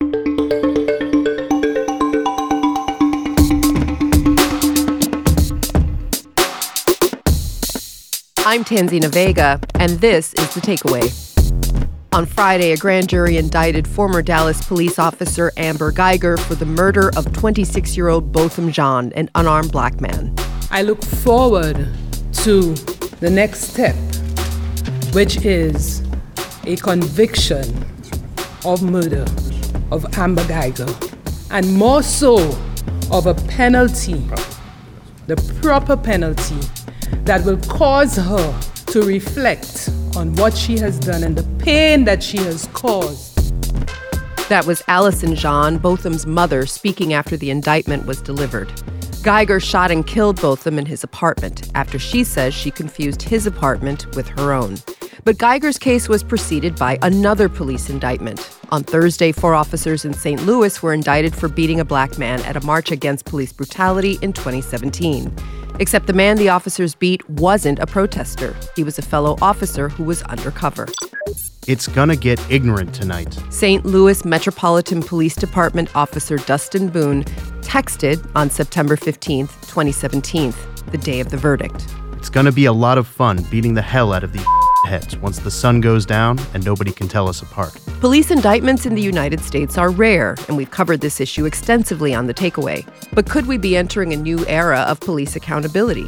I'm Tanzina Vega, and this is The Takeaway. On Friday, a grand jury indicted former Dallas police officer Amber Guyger for the murder of 26-year-old Botham Jean, an unarmed black man. I look forward to the next step, which is a conviction of murder of Amber Guyger, and more so of a penalty, the proper penalty that will cause her to reflect on what she has done and the pain that she has caused. That was Allison Jean, Botham's mother, speaking after the indictment was delivered. Guyger shot and killed Botham in his apartment after she says she confused his apartment with her own. But Guyger's case was preceded by another police indictment. On Thursday, 4 officers in St. Louis were indicted for beating a black man at a march against police brutality in 2017. Except the man the officers beat wasn't a protester. He was a fellow officer who was undercover. It's gonna get ignorant tonight. St. Louis Metropolitan Police Department officer Dustin Boone texted on September 15th, 2017, the day of the verdict. It's gonna be a lot of fun beating the hell out of these heads once the sun goes down and nobody can tell us apart. Police indictments in the United States are rare, and we've covered this issue extensively on The Takeaway. But could we be entering a new era of police accountability?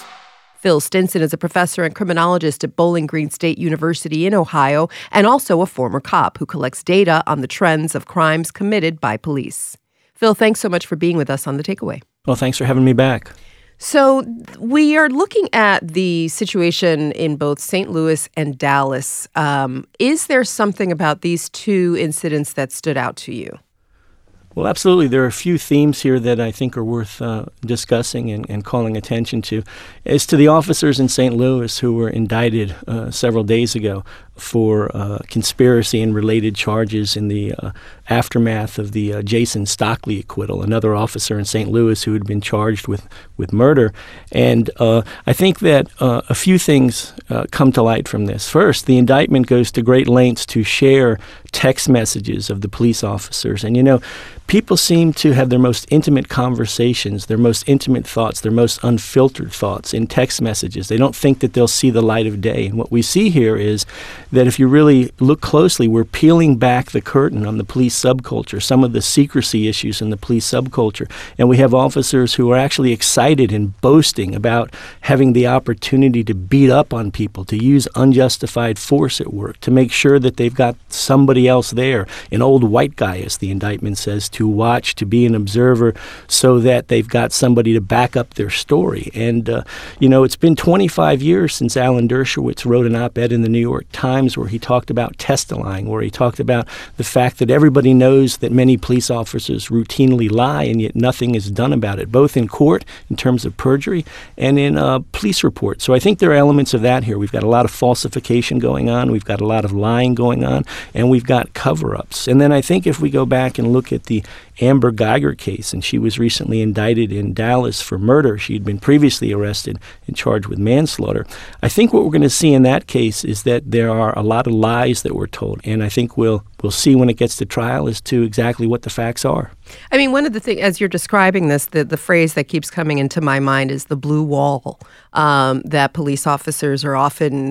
Phil Stinson is a professor and criminologist at Bowling Green State University in Ohio, and also a former cop who collects data on the trends of crimes committed by police. Phil, thanks so much for being with us on The Takeaway. Well, thanks for having me back. So we are looking at the situation in both St. Louis and Dallas. Is there something about these two incidents that stood out to you? Well, absolutely. There are a few themes here that I think are worth discussing and calling attention to. As to the officers in St. Louis who were indicted several days ago for conspiracy and related charges in the aftermath of the Jason Stockley acquittal, another officer in St. Louis who had been charged with murder. And I think that a few things come to light from this. First, the indictment goes to great lengths to share text messages of the police officers. And, you know, people seem to have their most intimate conversations, their most intimate thoughts, their most unfiltered thoughts in text messages. They don't think that they'll see the light of day. And what we see here is that if you really look closely, we're peeling back the curtain on the police subculture, some of the secrecy issues in the police subculture. And we have officers who are actually excited and boasting about having the opportunity to beat up on people, to use unjustified force at work, to make sure that they've got somebody else there, an old white guy, as the indictment says, to watch, to be an observer, so that they've got somebody to back up their story. And, it's been 25 years since Alan Dershowitz wrote an op-ed in the New York Times where he talked about testifying, where he talked about the fact that everybody knows that many police officers routinely lie, and yet nothing is done about it, both in court in terms of perjury and in police reports. So I think there are elements of that here. We've got a lot of falsification going on. We've got a lot of lying going on, and we've got cover-ups. And then I think if we go back and look at the Amber Guyger case, and she was recently indicted in Dallas for murder. She had been previously arrested and charged with manslaughter. I think what we're going to see in that case is that there are a lot of lies that were told, and I think we'll see when it gets to trial as to exactly what the facts are. I mean, one of the things, as you're describing this, the phrase that keeps coming into my mind is the blue wall, that police officers are often,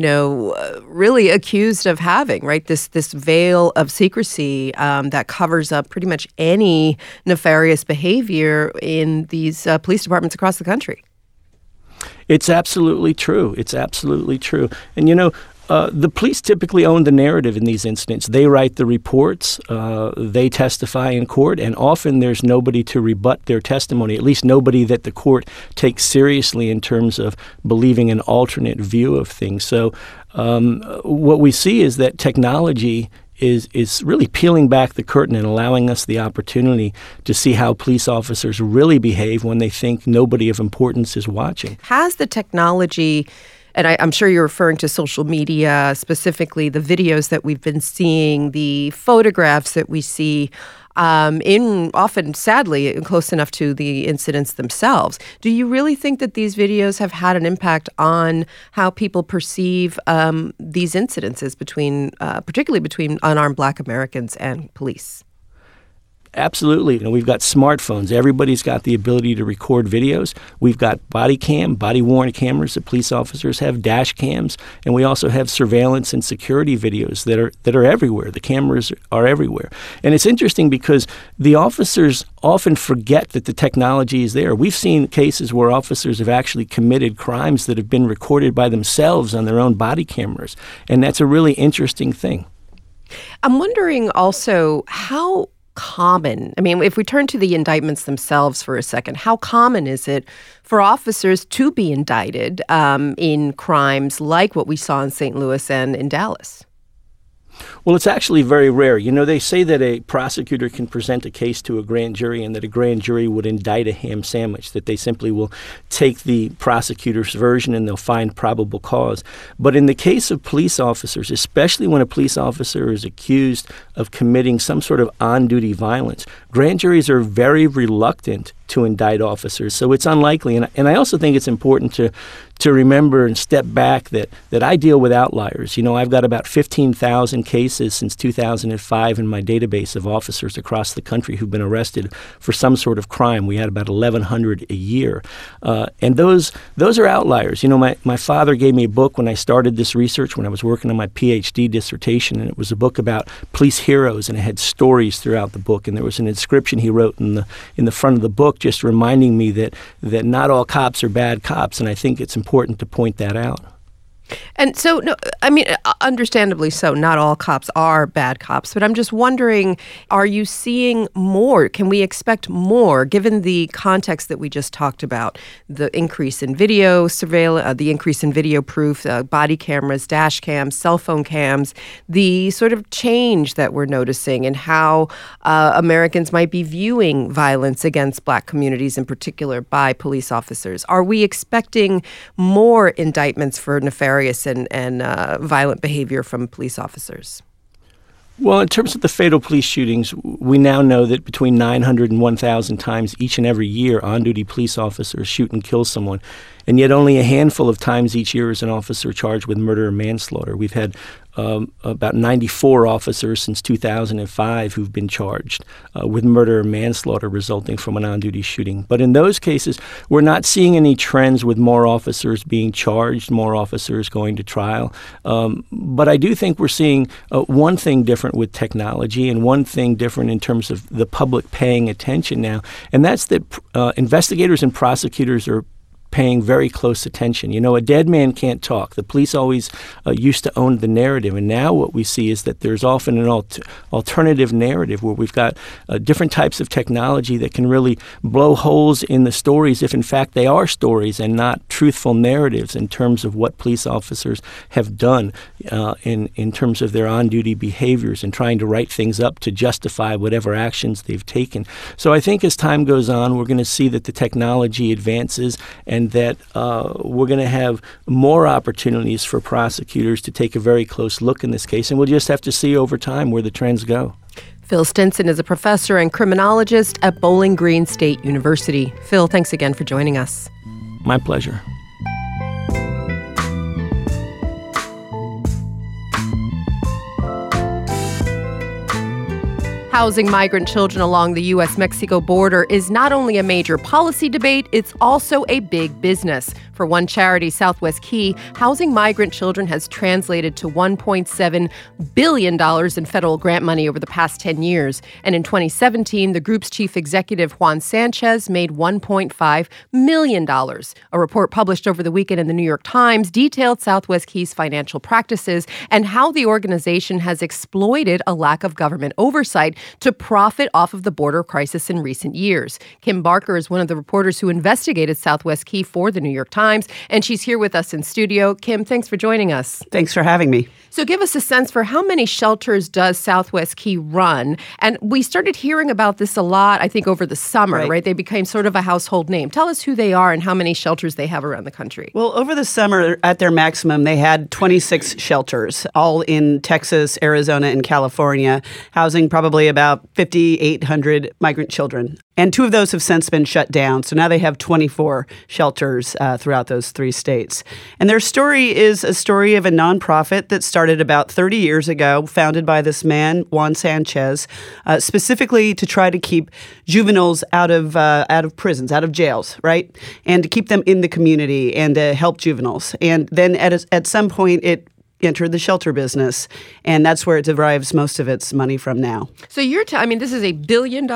really accused of having, right? This veil of secrecy that covers up pretty much any nefarious behavior in these police departments across the country. It's absolutely true. It's absolutely true. And, the police typically own the narrative in these incidents. They write the reports, they testify in court, and often there's nobody to rebut their testimony, at least nobody that the court takes seriously in terms of believing an alternate view of things. So what we see is that technology is really peeling back the curtain and allowing us the opportunity to see how police officers really behave when they think nobody of importance is watching. Has the technology, and I'm sure you're referring to social media, specifically the videos that we've been seeing, the photographs that we see, in often, sadly, close enough to the incidents themselves. Do you really think that these videos have had an impact on how people perceive these incidences particularly between unarmed Black Americans and police? Absolutely. We've got smartphones. Everybody's got the ability to record videos. We've got body-worn cameras that police officers have, dash cams, and we also have surveillance and security videos that are everywhere. The cameras are everywhere. And it's interesting because the officers often forget that the technology is there. We've seen cases where officers have actually committed crimes that have been recorded by themselves on their own body cameras, and that's a really interesting thing. I'm wondering also how common, if we turn to the indictments themselves for a second, how common is it for officers to be indicted in crimes like what we saw in St. Louis and in Dallas? Well, it's actually very rare. They say that a prosecutor can present a case to a grand jury and that a grand jury would indict a ham sandwich, that they simply will take the prosecutor's version and they'll find probable cause. But in the case of police officers, especially when a police officer is accused of committing some sort of on-duty violence, grand juries are very reluctant to indict officers. So it's unlikely. And I also think it's important to remember and step back that I deal with outliers. I've got about 15,000 cases since 2005 in my database of officers across the country who've been arrested for some sort of crime. We had about 1,100 a year. And those are outliers. My father gave me a book when I started this research, when I was working on my PhD dissertation, and it was a book about police heroes, and it had stories throughout the book. And there was an inscription he wrote in the front of the book just reminding me that not all cops are bad cops, and I think it's important to point that out. And so, understandably so, not all cops are bad cops, but I'm just wondering, are you seeing more? Can we expect more, given the context that we just talked about, the increase in video surveillance, the increase in video proof, body cameras, dash cams, cell phone cams, the sort of change that we're noticing in how Americans might be viewing violence against Black communities in particular by police officers? Are we expecting more indictments for nefarious and violent behavior from police officers? Well, in terms of the fatal police shootings, we now know that between 900 and 1,000 times each and every year, on-duty police officers shoot and kill someone. And yet only a handful of times each year is an officer charged with murder or manslaughter. We've had about 94 officers since 2005 who've been charged with murder or manslaughter resulting from an on-duty shooting. But in those cases, we're not seeing any trends with more officers being charged, more officers going to trial. But I do think we're seeing one thing different with technology and one thing different in terms of the public paying attention now, and that's that investigators and prosecutors are paying very close attention. A dead man can't talk. The police always used to own the narrative, and now what we see is that there's often an alternative narrative where we've got different types of technology that can really blow holes in the stories if in fact they are stories and not truthful narratives in terms of what police officers have done in terms of their on-duty behaviors and trying to write things up to justify whatever actions they've taken. So I think as time goes on, we're going to see that the technology advances and that we're going to have more opportunities for prosecutors to take a very close look in this case. And we'll just have to see over time where the trends go. Phil Stinson is a professor and criminologist at Bowling Green State University. Phil, thanks again for joining us. My pleasure. Housing migrant children along the U.S.-Mexico border is not only a major policy debate, it's also a big business. For one charity, Southwest Key, housing migrant children has translated to $1.7 billion in federal grant money over the past 10 years. And in 2017, the group's chief executive, Juan Sanchez, made $1.5 million. A report published over the weekend in the New York Times detailed Southwest Key's financial practices and how the organization has exploited a lack of government oversight to profit off of the border crisis in recent years. Kim Barker is one of the reporters who investigated Southwest Key for the New York Times, and she's here with us in studio. Kim, thanks for joining us. Thanks for having me. So give us a sense for how many shelters does Southwest Key run? And we started hearing about this a lot, I think, over the summer, right? They became sort of a household name. Tell us who they are and how many shelters they have around the country. Well, over the summer, at their maximum, they had 26 shelters, all in Texas, Arizona, and California, housing probably about 5,800 migrant children. And 2 of those have since been shut down. So now they have 24 shelters throughout throughout those 3 states. And their story is a story of a nonprofit that started about 30 years ago, founded by this man, Juan Sanchez, specifically to try to keep juveniles out of prisons, out of jails, right? And to keep them in the community and to help juveniles. And then at some point, it entered the shelter business, and that's where it derives most of its money from now. So this is a $1 billion,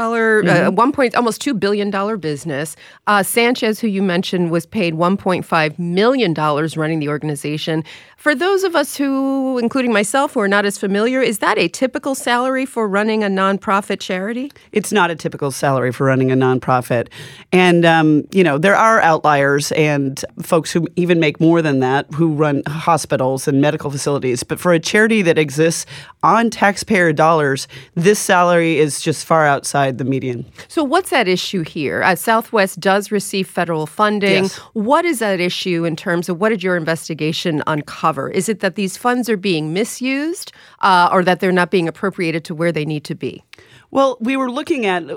almost $2 billion business. Sanchez, who you mentioned, was paid $1.5 million running the organization. For those of us who, including myself, who are not as familiar, is that a typical salary for running a nonprofit charity? It's not a typical salary for running a nonprofit. And, there are outliers and folks who even make more than that, who run hospitals and medical facilities. But for a charity that exists on taxpayer dollars, this salary is just far outside the median. So what's that issue here? Southwest does receive federal funding. Yes. What is that issue in terms of what did your investigation uncover? Is it that these funds are being misused or that they're not being appropriated to where they need to be? Well, we looked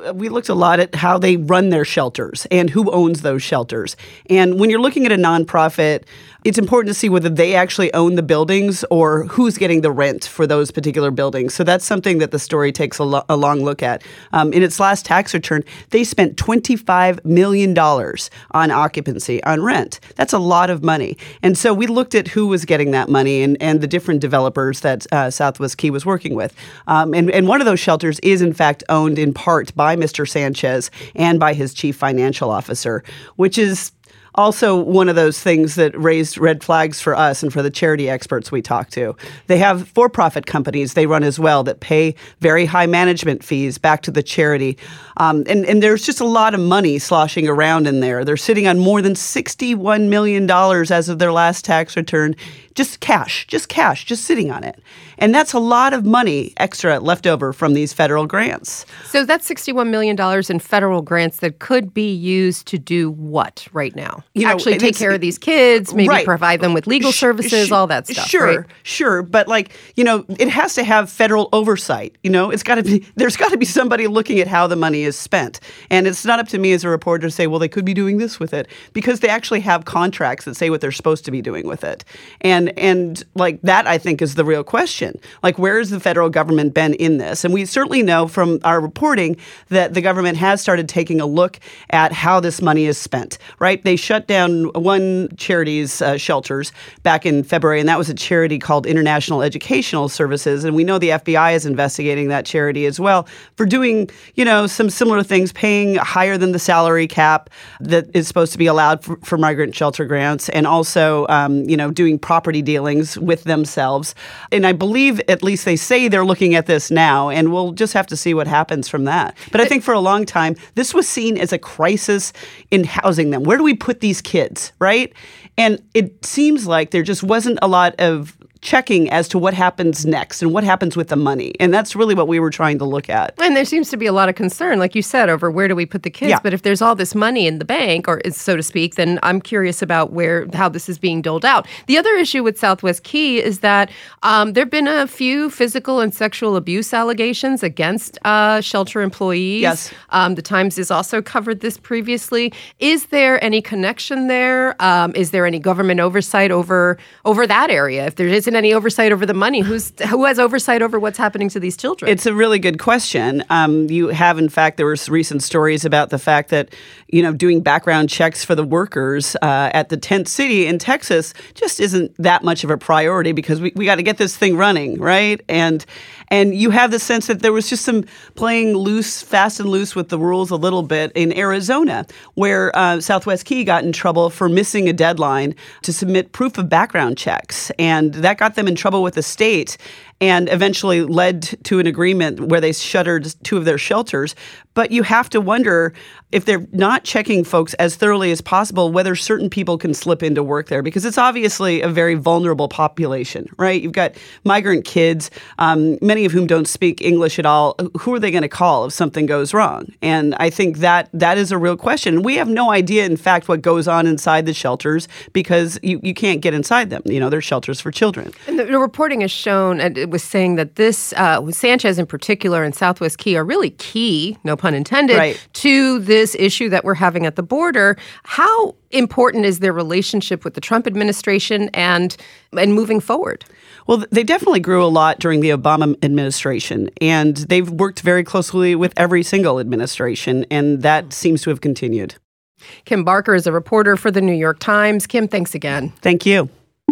a lot at how they run their shelters and who owns those shelters. And when you're looking at a nonprofit, it's important to see whether they actually own the buildings or who's getting the rent for those particular buildings. So that's something that the story takes a long look at. In its last tax return, they spent $25 million on occupancy, on rent. That's a lot of money. And so we looked at who was getting that money and the different developers that Southwest Key was working with. And one of those shelters is, in fact, owned in part by Mr. Sanchez and by his chief financial officer, which is also one of those things that raised red flags for us and for the charity experts we talked to. They have for-profit companies they run as well that pay very high management fees back to the charity. And there's just a lot of money sloshing around in there. They're sitting on more than $61 million as of their last tax return. Just cash, just sitting on it. And that's a lot of money extra left over from these federal grants. So that's $61 million in federal grants that could be used to do what right now? Actually take care of these kids, maybe provide them with legal services, all that stuff. Sure. But it has to have federal oversight. There's got to be somebody looking at how the money is spent. And it's not up to me as a reporter to say, well, they could be doing this with it, because they actually have contracts that say what they're supposed to be doing with it. And that, I think, is the real question. Where has the federal government been in this? And we certainly know from our reporting that the government has started taking a look at how this money is spent, right? They shut down one charity's shelters back in February, and that was a charity called International Educational Services. And we know the FBI is investigating that charity as well for doing, some similar things, paying higher than the salary cap that is supposed to be allowed for migrant shelter grants, and also, doing property dealings with themselves. And I believe, at least they say they're looking at this now, and we'll just have to see what happens from that. But I think for a long time, this was seen as a crisis in housing them. Where do we put these kids, right? And it seems like there just wasn't a lot of checking as to what happens next and what happens with the money. And that's really what we were trying to look at. And there seems to be a lot of concern, like you said, over where do we put the kids. Yeah. But if there's all this money in the bank, or so to speak, then I'm curious about how this is being doled out. The other issue with Southwest Key is that there have been a few physical and sexual abuse allegations against shelter employees. Yes. The Times has also covered this previously. Is there any connection there? Is there any government oversight over that area? If there isn't any oversight over the money, who has oversight over what's happening to these children? It's a really good question. You have, in fact, there were recent stories about the fact that, doing background checks for the workers at the tent city in Texas just isn't that much of a priority, because we got to get this thing running, right? And you have the sense that there was just some playing fast and loose with the rules a little bit in Arizona, where Southwest Key got in trouble for missing a deadline to submit proof of background checks. And that got them in trouble with the state and eventually led to an agreement where they shuttered 2 of their shelters. But you have to wonder, if they're not checking folks as thoroughly as possible, whether certain people can slip into work there, because it's obviously a very vulnerable population, right? You've got migrant kids, many of whom don't speak English at all. Who are they going to call if something goes wrong? And I think that is a real question. We have no idea, in fact, what goes on inside the shelters, because you can't get inside them. They're shelters for children. And the reporting has shown, was saying that this, Sanchez in particular and Southwest Key are really key, no pun intended, to this issue that we're having at the border. How important is their relationship with the Trump administration and moving forward? Well, they definitely grew a lot during the Obama administration, and they've worked very closely with every single administration, and that seems to have continued. Kim Barker is a reporter for the New York Times. Kim, thanks again. Thank you.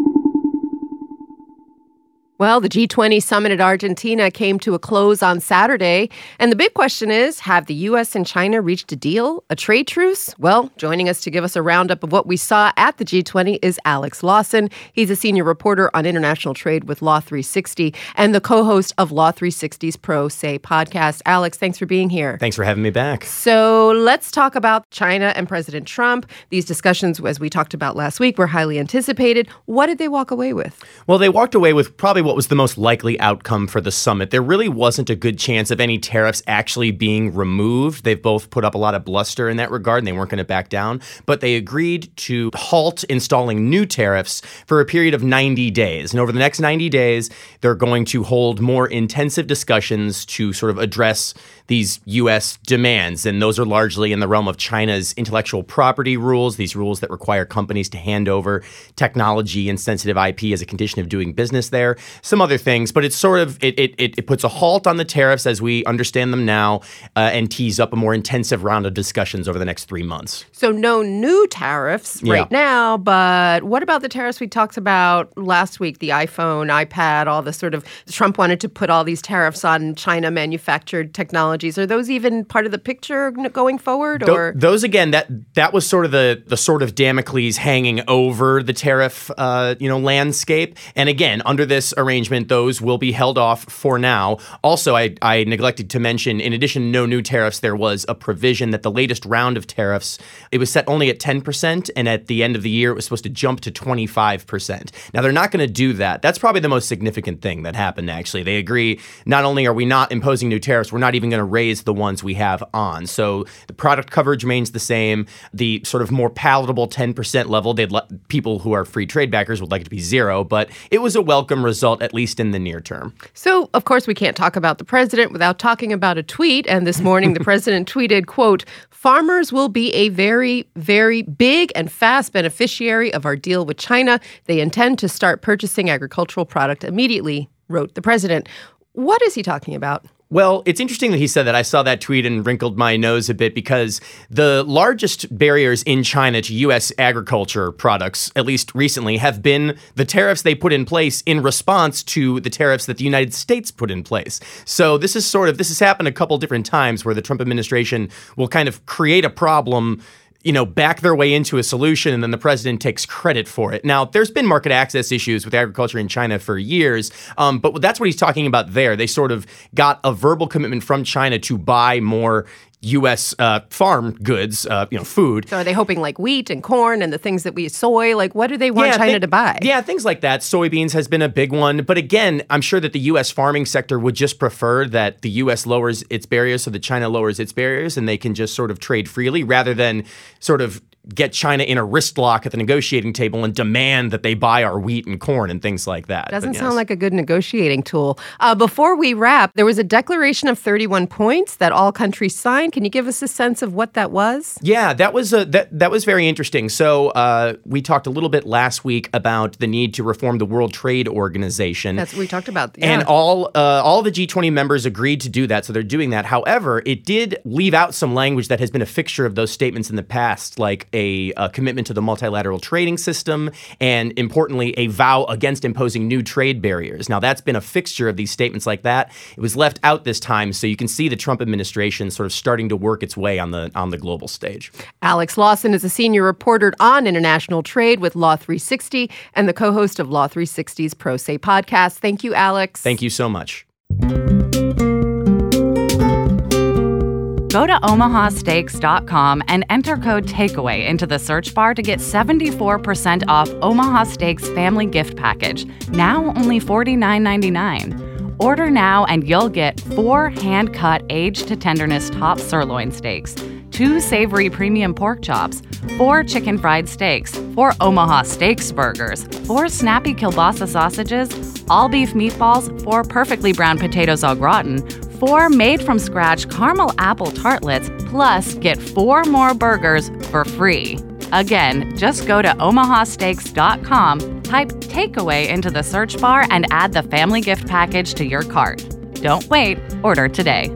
Well, the G20 summit at Argentina came to a close on Saturday. And the big question is, have the U.S. and China reached a deal, a trade truce? Well, joining us to give us a roundup of what we saw at the G20 is Alex Lawson. He's a senior reporter on international trade with Law 360 and the co-host of Law 360's Pro Se podcast. Alex, thanks for being here. Thanks for having me back. So let's talk about China and President Trump. These discussions, as we talked about last week, were highly anticipated. What did they walk away with? Well, they walked away with probably what was the most likely outcome for the summit. There really wasn't a good chance of any tariffs actually being removed. They've both put up a lot of bluster in that regard, and they weren't going to back down. But they agreed to halt installing new tariffs for a period of 90 days. And over the next 90 days, they're going to hold more intensive discussions to sort of address these U.S. demands. And those are largely in the realm of China's intellectual property rules, these rules that require companies to hand over technology and sensitive IP as a condition of doing business there. Some other things, but it's sort of, it puts a halt on the tariffs as we understand them now and tees up a more intensive round of discussions over the next 3 months. So no new tariffs right now, but what about the tariffs we talked about last week, the iPhone, iPad, all the sort of, Trump wanted to put all these tariffs on China manufactured technologies. Are those even part of the picture going forward? Or those, again, that was sort of the sort of Damocles hanging over the tariff landscape. And again, under this arrangement, those will be held off for now. Also, I neglected to mention, in addition to no new tariffs, there was a provision that the latest round of tariffs, it was set only at 10%, and at the end of the year, it was supposed to jump to 25%. Now, they're not going to do that. That's probably the most significant thing that happened, actually. They agree, not only are we not imposing new tariffs, we're not even going to raise the ones we have on. So the product coverage remains the same. The sort of more palatable 10% level, people who are free trade backers would like it to be 0, but it was a welcome result, at least in the near term. So, of course, we can't talk about the president without talking about a tweet. And this morning, the president tweeted, quote, "Farmers will be a very, very big and fast beneficiary of our deal with China. They intend to start purchasing agricultural product immediately," wrote the president. What is he talking about? Well, it's interesting that he said that. I saw that tweet and wrinkled my nose a bit because the largest barriers in China to U.S. agriculture products, at least recently, have been the tariffs they put in place in response to the tariffs that the United States put in place. So this has happened a couple different times where the Trump administration will kind of create a problem, back their way into a solution, and then the president takes credit for it. Now, there's been market access issues with agriculture in China for years, but that's what he's talking about there. They sort of got a verbal commitment from China to buy more U.S. Farm goods, food. So are they hoping like wheat and corn and the things that we soy? Like, what do they want China to buy? Yeah, things like that. Soybeans has been a big one. But again, I'm sure that the U.S. farming sector would just prefer that the U.S. lowers its barriers so that China lowers its barriers and they can just sort of trade freely rather than sort of get China in a wrist lock at the negotiating table and demand that they buy our wheat and corn and things like that. Doesn't sound like a good negotiating tool. Before we wrap, there was a declaration of 31 points that all countries signed. Can you give us a sense of what that was? Yeah, that was that was very interesting. So we talked a little bit last week about the need to reform the World Trade Organization. That's what we talked about. Yeah. And all the G20 members agreed to do that, so they're doing that. However, it did leave out some language that has been a fixture of those statements in the past, like a commitment to the multilateral trading system, and importantly, a vow against imposing new trade barriers. Now, that's been a fixture of these statements like that. It was left out this time, so you can see the Trump administration sort of starting to work its way on the global stage. Alex Lawson is a senior reporter on international trade with Law 360 and the co-host of Law 360's Pro Se podcast. Thank you, Alex. Thank you so much. Go to omahasteaks.com and enter code TAKEAWAY into the search bar to get 74% off Omaha Steaks Family Gift Package, now only $49.99. Order now and you'll get 4 hand-cut aged-to-tenderness top sirloin steaks, 2 2 savory premium pork chops, 4 chicken fried steaks, 4 Omaha Steaks burgers, 4 snappy kielbasa sausages, all beef meatballs, 4 perfectly browned potatoes au gratin, 4 made-from-scratch caramel apple tartlets, plus get 4 more burgers for free. Again, just go to omahasteaks.com, type takeaway into the search bar, and add the family gift package to your cart. Don't wait, order today.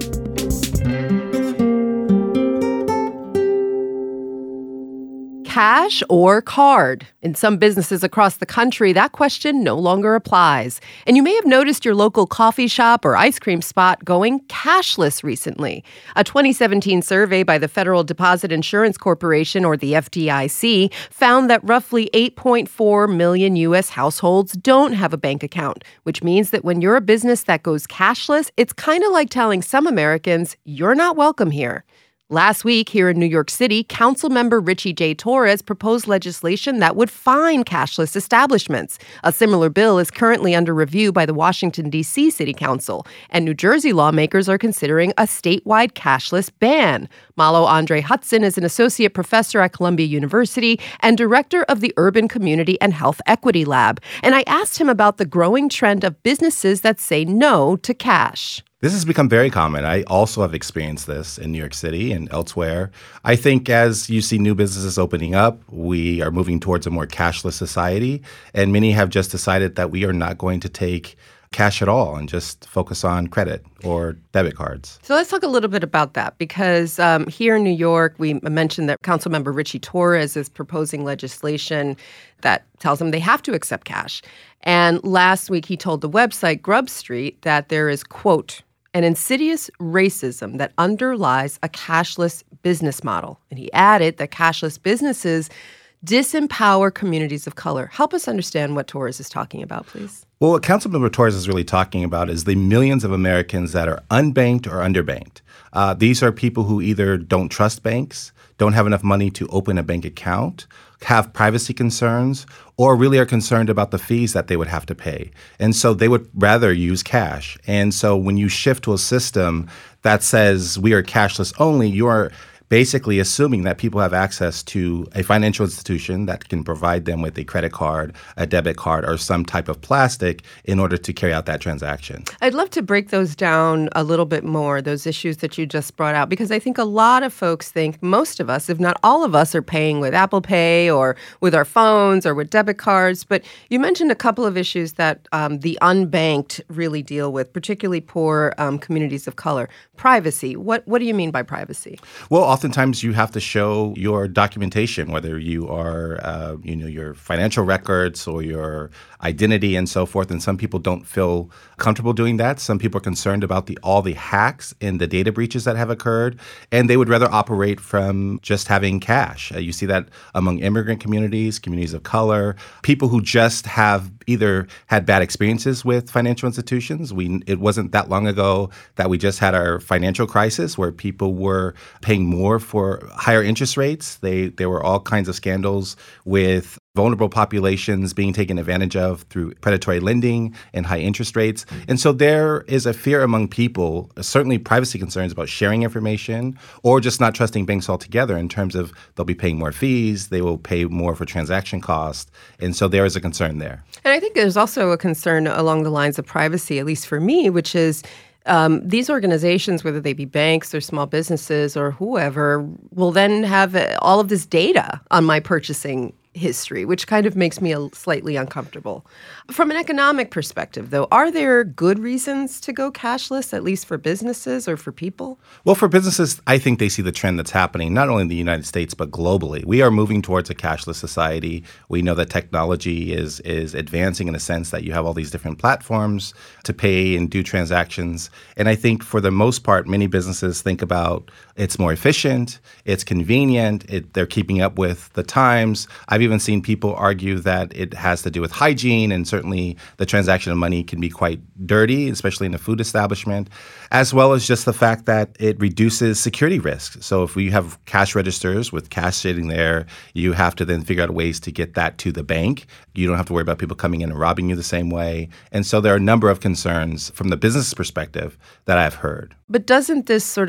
Cash or card? In some businesses across the country, that question no longer applies. And you may have noticed your local coffee shop or ice cream spot going cashless recently. A 2017 survey by the Federal Deposit Insurance Corporation, or the FDIC, found that roughly 8.4 million U.S. households don't have a bank account, which means that when you're a business that goes cashless, it's kind of like telling some Americans, you're not welcome here. Last week, here in New York City, Councilmember Richie J. Torres proposed legislation that would fine cashless establishments. A similar bill is currently under review by the Washington, D.C. City Council, and New Jersey lawmakers are considering a statewide cashless ban. Malo Andre Hudson is an associate professor at Columbia University and director of the Urban Community and Health Equity Lab. And I asked him about the growing trend of businesses that say no to cash. This has become very common. I also have experienced this in New York City and elsewhere. I think as you see new businesses opening up, we are moving towards a more cashless society, and many have just decided that we are not going to take cash at all and just focus on credit or debit cards. So let's talk a little bit about that, because here in New York, we mentioned that Councilmember Richie Torres is proposing legislation that tells them they have to accept cash. And last week, he told the website Grub Street that there is, quote, an insidious racism that underlies a cashless business model. And he added that cashless businesses disempower communities of color. Help us understand what Torres is talking about, please. Well, what Councilmember Torres is really talking about is the millions of Americans that are unbanked or underbanked. These are people who either don't trust banks, don't have enough money to open a bank account, have privacy concerns, or really are concerned about the fees that they would have to pay. And so they would rather use cash. And so when you shift to a system that says we are cashless only, you are basically assuming that people have access to a financial institution that can provide them with a credit card, a debit card, or some type of plastic in order to carry out that transaction. I'd love to break those down a little bit more, those issues that you just brought out, because I think a lot of folks think most of us, if not all of us, are paying with Apple Pay or with our phones or with debit cards. But you mentioned a couple of issues that the unbanked really deal with, particularly poor communities of color. Privacy. What do you mean by privacy? Well, oftentimes you have to show your documentation, whether you are, your financial records or your identity and so forth. And some people don't feel comfortable doing that. Some people are concerned about all the hacks and the data breaches that have occurred, and they would rather operate from just having cash. You see that among immigrant communities, communities of color, people who just have either had bad experiences with financial institutions. It wasn't that long ago that we just had our financial crisis where people were paying more for higher interest rates. There were all kinds of scandals with vulnerable populations being taken advantage of through predatory lending and high interest rates. And so there is a fear among people, certainly privacy concerns about sharing information or just not trusting banks altogether in terms of they'll be paying more fees, they will pay more for transaction costs. And so there is a concern there. And I think there's also a concern along the lines of privacy, at least for me, which is these organizations, whether they be banks or small businesses or whoever, will then have all of this data on my purchasing history, which kind of makes me slightly uncomfortable. From an economic perspective, though, are there good reasons to go cashless, at least for businesses or for people? Well, for businesses, I think they see the trend that's happening, not only in the United States, but globally. We are moving towards a cashless society. We know that technology is advancing in a sense that you have all these different platforms to pay and do transactions. And I think for the most part, many businesses think about it's more efficient, it's convenient, they're keeping up with the times. I've even seen people argue that it has to do with hygiene, and certainly the transaction of money can be quite dirty, especially in a food establishment, as well as just the fact that it reduces security risks. So if we have cash registers with cash sitting there, you have to then figure out ways to get that to the bank. You don't have to worry about people coming in and robbing you the same way. And so there are a number of concerns from the business perspective that I've heard. But doesn't this sort of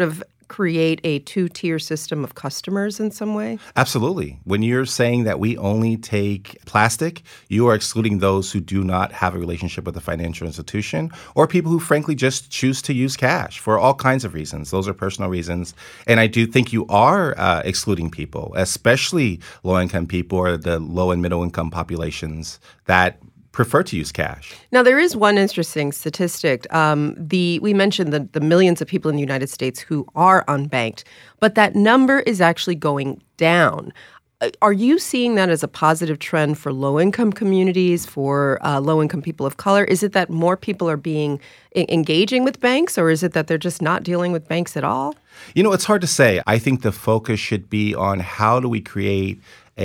create a two-tier system of customers in some way? Absolutely. When you're saying that we only take plastic, you are excluding those who do not have a relationship with a financial institution or people who frankly just choose to use cash for all kinds of reasons. Those are personal reasons. And I do think you are excluding people, especially low-income people or the low and middle-income populations that prefer to use cash. Now, there is one interesting statistic. We mentioned the millions of people in the United States who are unbanked, but that number is actually going down. Are you seeing that as a positive trend for low-income communities, for low-income people of color? Is it that more people are engaging with banks, or is it that they're just not dealing with banks at all? You know, it's hard to say. I think the focus should be on how do we create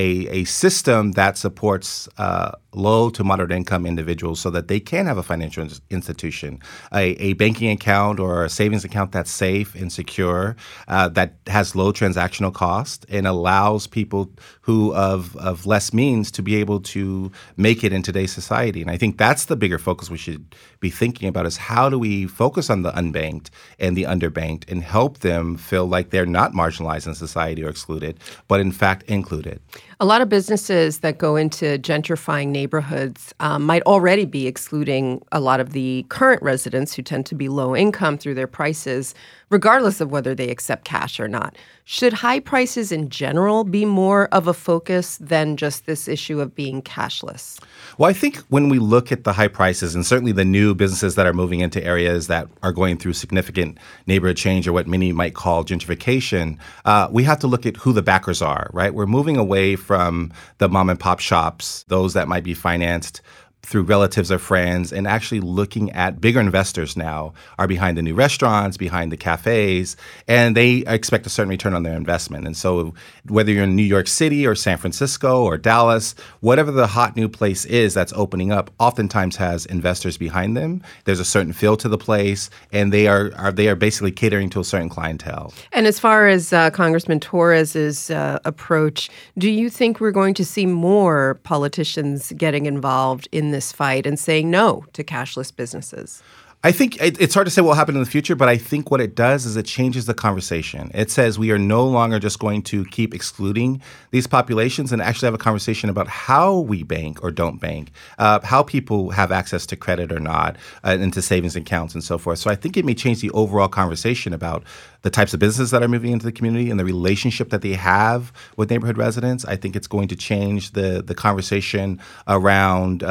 a system that supports low to moderate income individuals so that they can have a financial institution, a banking account or a savings account that's safe and secure, that has low transactional cost and allows people who of less means to be able to make it in today's society. And I think that's the bigger focus we should be thinking about is how do we focus on the unbanked and the underbanked and help them feel like they're not marginalized in society or excluded, but in fact included. A lot of businesses that go into gentrifying neighborhoods might already be excluding a lot of the current residents who tend to be low income through their prices, regardless of whether they accept cash or not. Should high prices in general be more of a focus than just this issue of being cashless? Well, I think when we look at the high prices and certainly the new businesses that are moving into areas that are going through significant neighborhood change or what many might call gentrification, we have to look at who the backers are, right? We're moving away from the mom and pop shops, those that might be financed through relatives or friends, and actually looking at bigger investors now are behind the new restaurants, behind the cafes, and they expect a certain return on their investment. And so whether you're in New York City or San Francisco or Dallas, whatever the hot new place is that's opening up oftentimes has investors behind them. There's a certain feel to the place, and they are basically catering to a certain clientele. And as far as Congressman Torres's approach, do you think we're going to see more politicians getting involved in this fight and saying no to cashless businesses? I think it's hard to say what will happen in the future, but I think what it does is it changes the conversation. It says we are no longer just going to keep excluding these populations and actually have a conversation about how we bank or don't bank, how people have access to credit or not, into savings accounts and so forth. So I think it may change the overall conversation about the types of businesses that are moving into the community and the relationship that they have with neighborhood residents. I think it's going to change the conversation around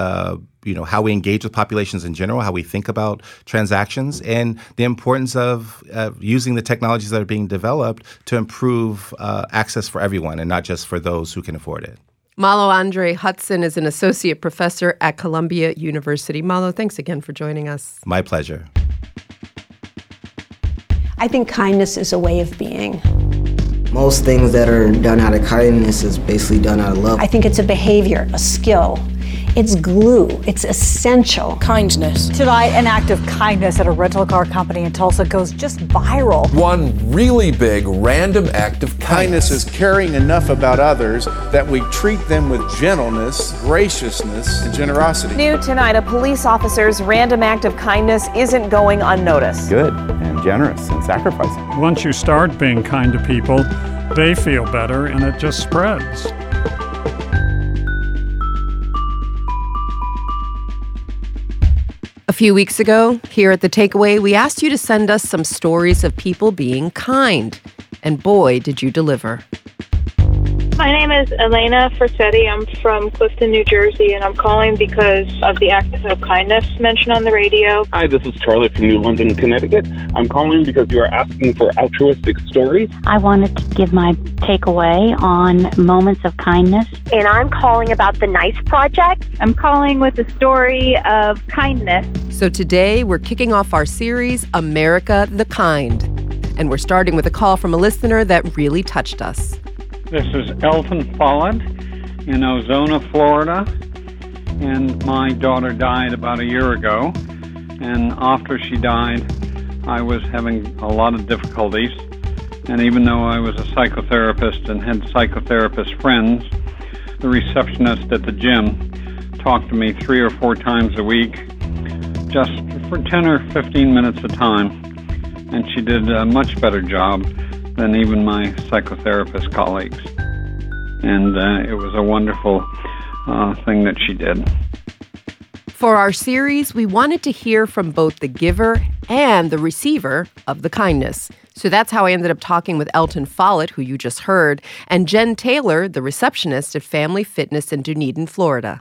how we engage with populations in general, how we think about transactions, and the importance of using the technologies that are being developed to improve access for everyone and not just for those who can afford it. Malo Andre Hudson is an associate professor at Columbia University. Malo, thanks again for joining us. My pleasure. I think kindness is a way of being. Most things that are done out of kindness is basically done out of love. I think it's a behavior, a skill. It's glue. It's essential. Kindness. Tonight, an act of kindness at a rental car company in Tulsa goes just viral. One really big random act of kindness is caring enough about others that we treat them with gentleness, graciousness, and generosity. New tonight, a police officer's random act of kindness isn't going unnoticed. Good and generous and sacrificing. Once you start being kind to people, they feel better and it just spreads. A few weeks ago, here at The Takeaway, we asked you to send us some stories of people being kind. And boy, did you deliver. My name is Elena Fersetti. I'm from Clifton, New Jersey, and I'm calling because of the act of kindness mentioned on the radio. Hi, this is Charlie from New London, Connecticut. I'm calling because you are asking for altruistic stories. I wanted to give my takeaway on moments of kindness. And I'm calling about the NICE Project. I'm calling with a story of kindness. So today, we're kicking off our series, America the Kind. And we're starting with a call from a listener that really touched us. This is Elton Follett in Ozona, Florida, and my daughter died about a year ago. And after she died, I was having a lot of difficulties. And even though I was a psychotherapist and had psychotherapist friends, the receptionist at the gym talked to me 3 or 4 times a week, just for 10 or 15 minutes a time. and she did a much better job than even my psychotherapist colleagues. And it was a wonderful thing that she did. For our series, we wanted to hear from both the giver and the receiver of the kindness. So that's how I ended up talking with Elton Follett, who you just heard, and Jen Taylor, the receptionist at Family Fitness in Dunedin, Florida.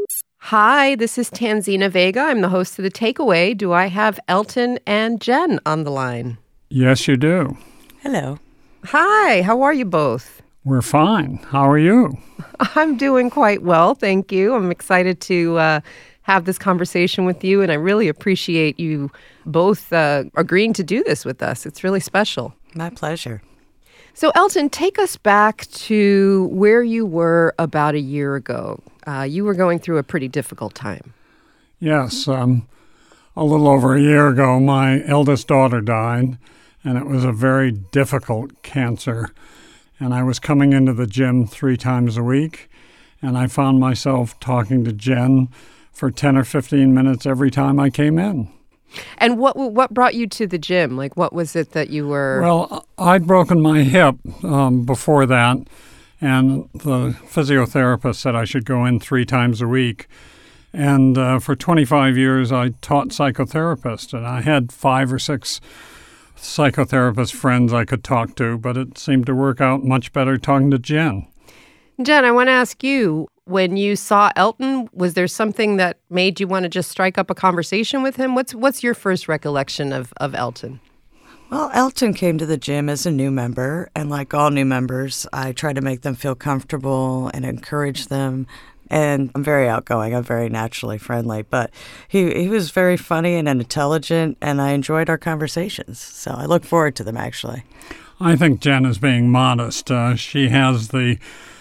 Hi, this is Tanzina Vega. I'm the host of The Takeaway. Do I have Elton and Jen on the line? Yes, you do. Hello. Hi, how are you both? We're fine. How are you? I'm doing quite well, thank you. I'm excited to have this conversation with you, and I really appreciate you both agreeing to do this with us. It's really special. My pleasure. So, Elton, take us back to where you were about a year ago. You were going through a pretty difficult time. Yes. A little over a year ago, my eldest daughter died, and it was a very difficult cancer. And I was coming into the gym 3 times a week, and I found myself talking to Jen for 10 or 15 minutes every time I came in. And what brought you to the gym? Like, what was it that you were... Well, I'd broken my hip before that, and the physiotherapist said I should go in 3 times a week. And for 25 years, I taught psychotherapists, and I had 5 or 6 psychotherapist friends I could talk to, but it seemed to work out much better talking to Jen. Jen, I want to ask you, when you saw Elton, was there something that made you want to just strike up a conversation with him? What's your first recollection of Elton? Well, Elton came to the gym as a new member, and like all new members, I try to make them feel comfortable and encourage them. And I'm very outgoing. I'm very naturally friendly. But he was very funny and intelligent, and I enjoyed our conversations. So I look forward to them, actually. I think Jen is being modest. She has the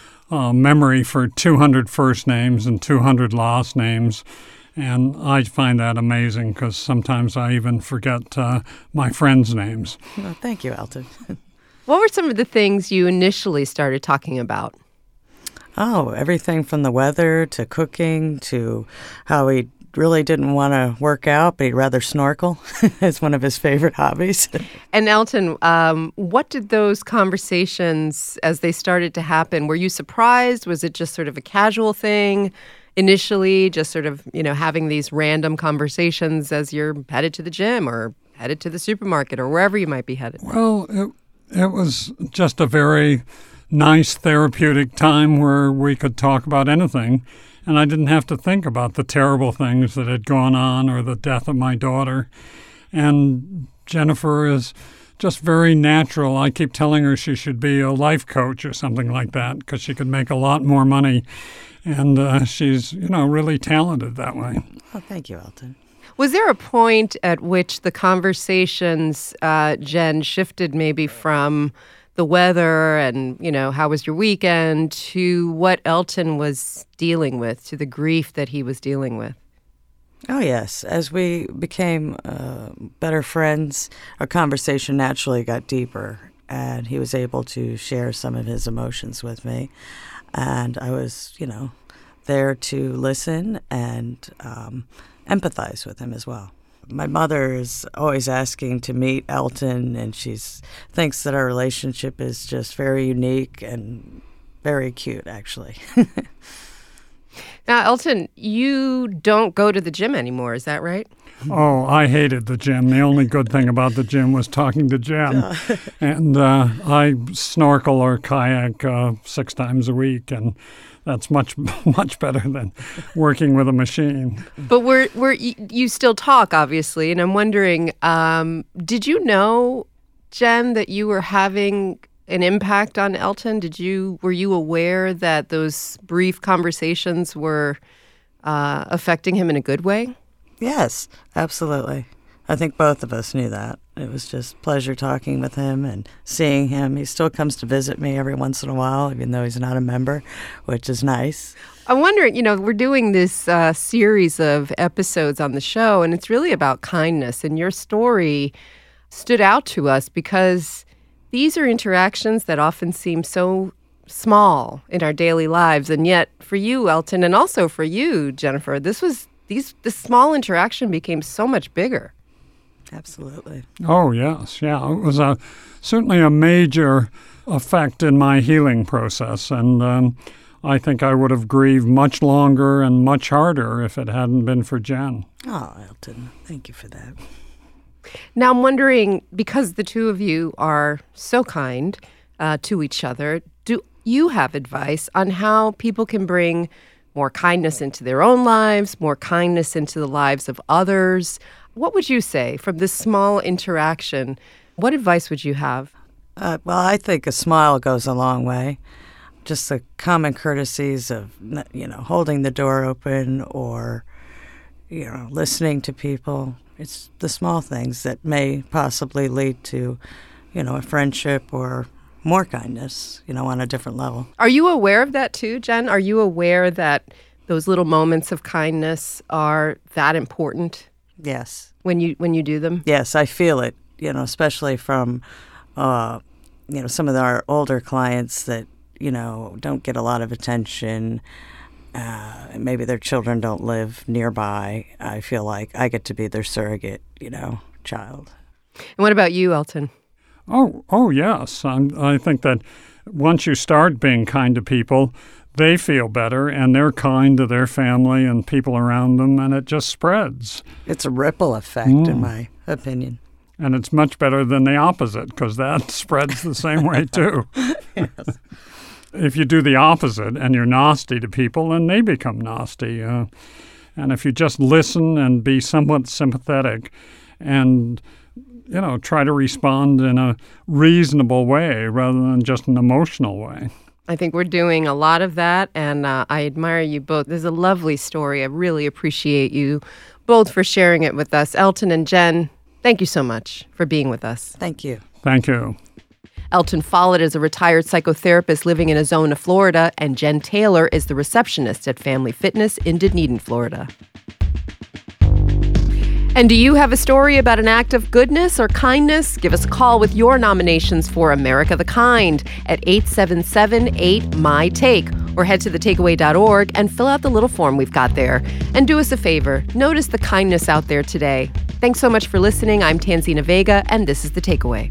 memory for 200 first names and 200 last names. And I find that amazing because sometimes I even forget my friends' names. Well, thank you, Elton. What were some of the things you initially started talking about? Oh, everything from the weather to cooking to how he really didn't want to work out, but he'd rather snorkel. It's one of his favorite hobbies. And Elton, what did those conversations, as they started to happen, were you surprised? Was it just sort of a casual thing initially, just sort of, having these random conversations as you're headed to the gym or headed to the supermarket or wherever you might be headed? Well, it was just a very nice therapeutic time where we could talk about anything. And I didn't have to think about the terrible things that had gone on or the death of my daughter. And Jennifer is just very natural. I keep telling her she should be a life coach or something like that because she could make a lot more money. And she's, really talented that way. Oh, thank you, Elton. Was there a point at which the conversations, Jen, shifted maybe from the weather and, how was your weekend to what Elton was dealing with, to the grief that he was dealing with? Oh, yes. As we became better friends, our conversation naturally got deeper, and he was able to share some of his emotions with me. And I was, there to listen and empathize with him as well. My mother is always asking to meet Elton, and she thinks that our relationship is just very unique and very cute, actually. Now, Elton, you don't go to the gym anymore, is that right? Oh, I hated the gym. The only good thing about the gym was talking to Jen. And I snorkel or kayak 6 times a week, and that's much better than working with a machine. But you still talk, obviously, and I'm wondering, did you know, Jen, that you were having an impact on Elton? Were you aware that those brief conversations were affecting him in a good way? Yes, absolutely. I think both of us knew that. It was just pleasure talking with him and seeing him. He still comes to visit me every once in a while, even though he's not a member, which is nice. I'm wondering, we're doing this series of episodes on the show, and it's really about kindness. And your story stood out to us because these are interactions that often seem so small in our daily lives. And yet for you, Elton, and also for you, Jennifer, this small interaction became so much bigger. Absolutely. Oh, yes. Yeah. It was certainly a major effect in my healing process. And I think I would have grieved much longer and much harder if it hadn't been for Jen. Oh, Elton, thank you for that. Now, I'm wondering, because the two of you are so kind to each other, do you have advice on how people can bring more kindness into their own lives, more kindness into the lives of others? What would you say from this small interaction? What advice would you have? Well, I think a smile goes a long way. Just the common courtesies of, holding the door open or, listening to people. It's the small things that may possibly lead to, a friendship or more kindness, on a different level. Are you aware of that too, Jen? Are you aware that those little moments of kindness are that important? Yes. When you do them? Yes, I feel it, especially from, some of our older clients that, don't get a lot of attention. Maybe their children don't live nearby. I feel like I get to be their surrogate, child. And what about you, Elton? Oh, yes. I think that once you start being kind to people, they feel better and they're kind to their family and people around them, and it just spreads. It's a ripple effect, in my opinion. And it's much better than the opposite, because that spreads the same way, too. Yes. If you do the opposite and you're nasty to people, then they become nasty. And if you just listen and be somewhat sympathetic and, try to respond in a reasonable way rather than just an emotional way. I think we're doing a lot of that, and I admire you both. This is a lovely story. I really appreciate you both for sharing it with us. Elton and Jen, thank you so much for being with us. Thank you. Thank you. Elton Follett is a retired psychotherapist living in Azona, Florida, and Jen Taylor is the receptionist at Family Fitness in Dunedin, Florida. And do you have a story about an act of goodness or kindness? Give us a call with your nominations for America the Kind at 877-8-MY-TAKE or head to thetakeaway.org and fill out the little form we've got there. And do us a favor, notice the kindness out there today. Thanks so much for listening. I'm Tanzina Vega, and this is The Takeaway.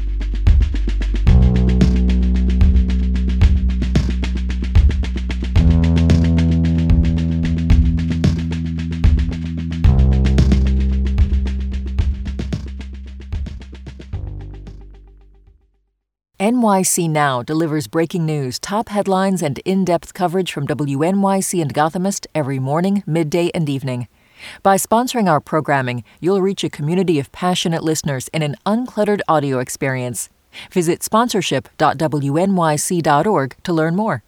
NYC Now delivers breaking news, top headlines, and in-depth coverage from WNYC and Gothamist every morning, midday, and evening. By sponsoring our programming, you'll reach a community of passionate listeners in an uncluttered audio experience. Visit sponsorship.wnyc.org to learn more.